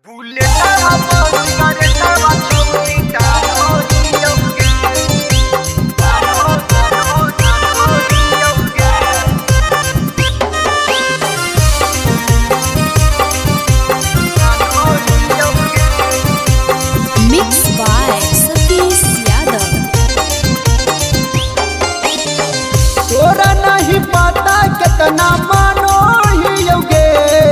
Mixed by Satish Yadav. तोरा नहीं पता कितना मानो ही योगे,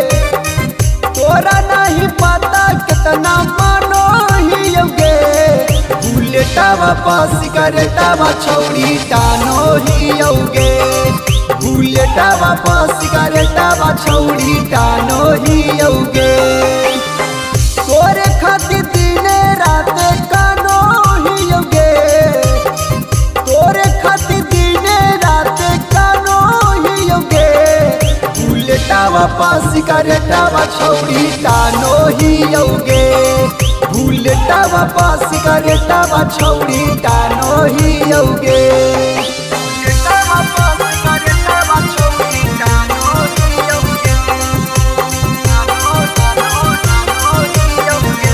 तोरा नहीं पता कितना मानो ही योगे। बुलेटा वापस करता बा छौड़ी टानो ही योगे, बुलेटा वापस करता बा छौड़ी टानो ही योगे। तोरे खातिर दिने रात कानो ही योगे, तोरे खातिर दिने रात कानो ही योगे। बुलेटा वापस करता बा छौड़ी टानो ही योगे, बुलेटा वापस करता बा छौड़ी टानो ही योगे। बुलेटा वापस करता बा छौड़ी टानो ही योगे, टानो ही योगे।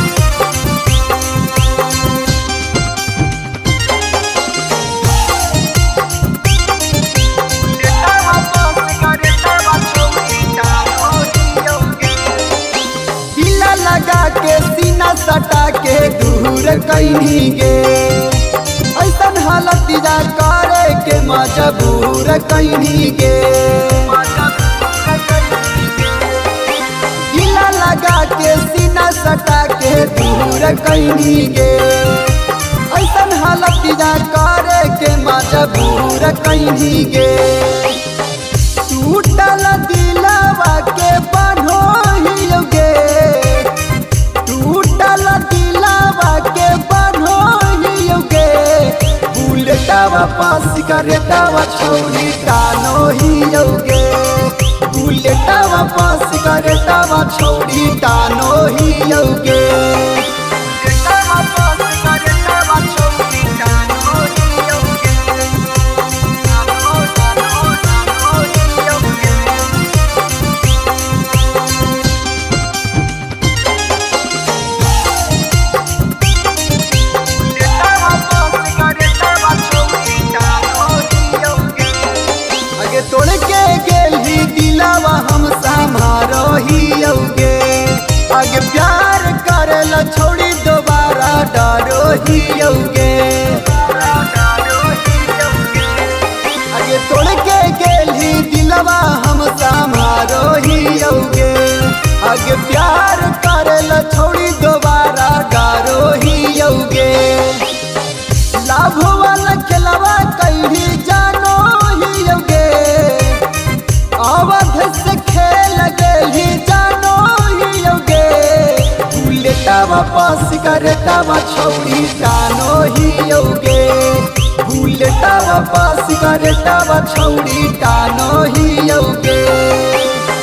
दिला लगा के सीना सटा के दूर कहीं गे, ऐसन हालत जा करे के मजबूर कहीं गे। दिला लगा के सीना सटा के दूर कहीं गे, ऐसन हालत जा करे के मजबूर कहीं गे। टूटल दिलवा के बान्हो ही योगे, टूटल दिलवा के बान्हो ही योगे। बुलेटा वापस करता बा छौड़ी टानो ही योगे, बुलेटा वापस करता बा छौड़ी टानो ही योगे। बुलेटा वापस करता बा छौड़ी टानो ही योगे, टानो ही योगे। आगे तोड़ के गेल ही दिलावा हम संभारो ही योगे, आगे प्यार करेला छोड़ी दोबारा डरो ही योगे। आगे तोड़ के गेल ही दिलावा हम संभारो ही योगे, आगे प्यार करेला छोड़ी दोबारा डरो ही योगे। लाभ वाला खेलवा कहीं जानो ही योगे, अवध से खेल गेली जानो ही योगे। बुलेटा वापस करता बा छौड़ी टानो ही योगे, बुलेटा वापस करता बा छौड़ी टानो ही योगे।